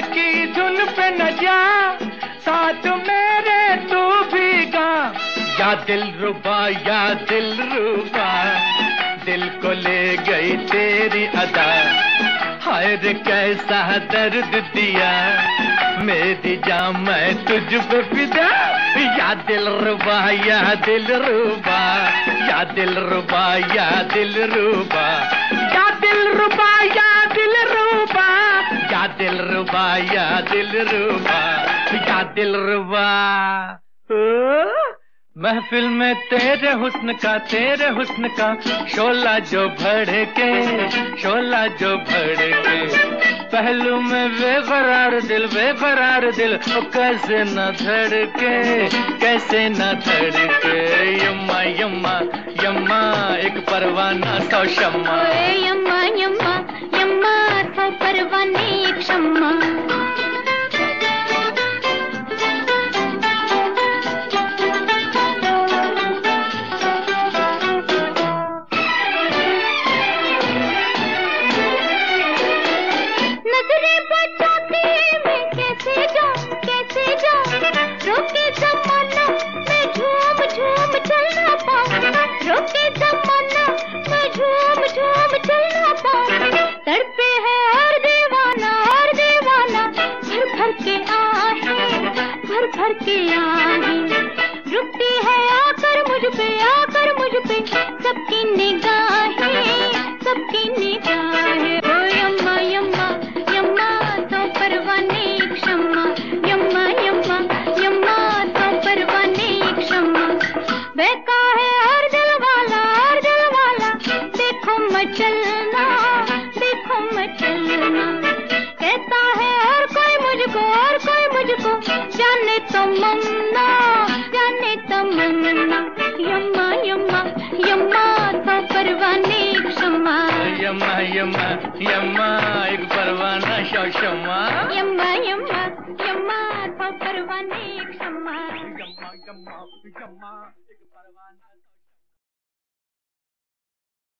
की धुन पे न जा, साथ मेरे तू भी गा। या दिलरुबा या दिलरुबा, दिल को ले गई तेरी अदा। हाय रे कैसा दर्द दिया, मेरी जान मैं तुझ पे फिदा। या दिलरुबा या दिलरुबा, या दिलरुबा या दिलरुबा, या दिलरुबा या दिलरुबा, या दिलरुबा या दिलरुबा, या दिलरुबा। महफिल में तेरे हुस्न का शोला जो भड़के, शोला जो भड़के। पहलू में बेकरार दिल कैसे न धड़के, कैसे न धड़के। यम्मा यम्मा यम्मा एक परवाना सौ शम्मा, यम्मा यम्मा यम्मा सौ परवाने एक शम्मा। रोके जमाना मैं झूम झूम चलना पाऊं, रोके जमाना मैं झूम झूम चलना पाऊं। तड़पे है हर दीवाना भर भर के आहें, भर भर के आहें। रुकती है आकर मुझ पे सबकी निगाहें, सबकी निगाहें। ओ यम्मा यम्मा यम्मा सौ परवाने एक शम्मा, यम्मा यम्मा यम्मा सौ परवाने एक शम्मा। बहका है हर दिल वाला देखो मचलना, देखो मचलना। कहता है हर कोई मुझको जाने तमन्ना, जाने तमन्ना। यम्मा यम्मा यम्मा सौ परवाने एक शम्मा, यम्मा यम्मा यम्मा एक परवाना सौ शम्मा। यम्मा यम्मा यम्मा सौ परवाने एक शम्मा, यम्मा यम्मा यम्मा एक परवाना।